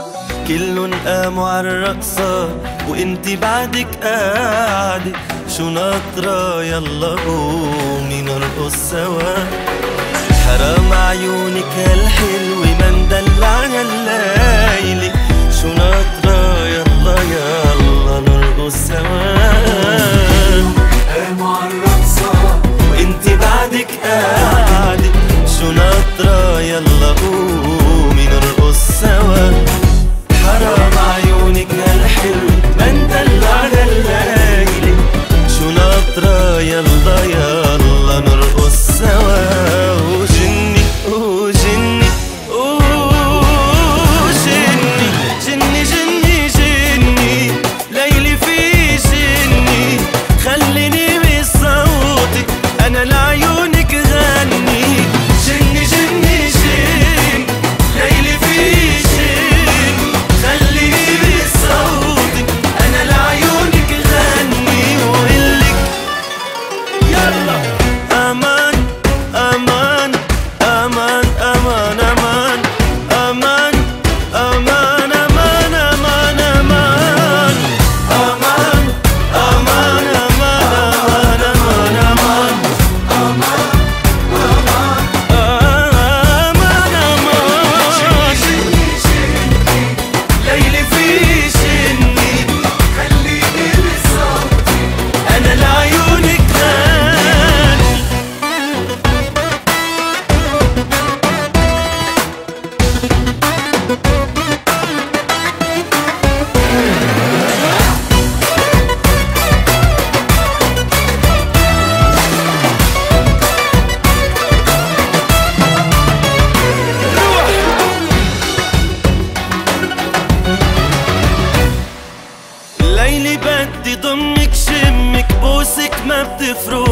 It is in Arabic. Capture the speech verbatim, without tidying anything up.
كلن قاموا عالرقصة وانتي بعدك قاعدة، شو ناطرة يلا قومي نرقص سوا. حرام عيونك هالحلوة ما ندلع هالليلة، شو ناطرة يلا يلا نرقص سوا. قاموا عالرقصة وانتي بعدك قاعدة، شو ناطرة يلا قومي نرقص سوا. حرام عيونك هالحلوة ما ندلع هالليلة، شو ناطرة يلا يلا نرقص سوا. وجني وجني وجني جني جني جني ليلي في جني، خليني بصوتك أنا لعيونك غني. جني جني جني ليلي في جني، خليني بصوتك أنا لعيونك غني. وقلك يلا أمان أمان أمان أمان أمان أمان أمان أمان أمان أمان أمان أمان أمان أمان ليلي في جني، خليني بصوتي أنا لعيونك غني. ليلي بدي ضمك شمك بوسك ما بتفرق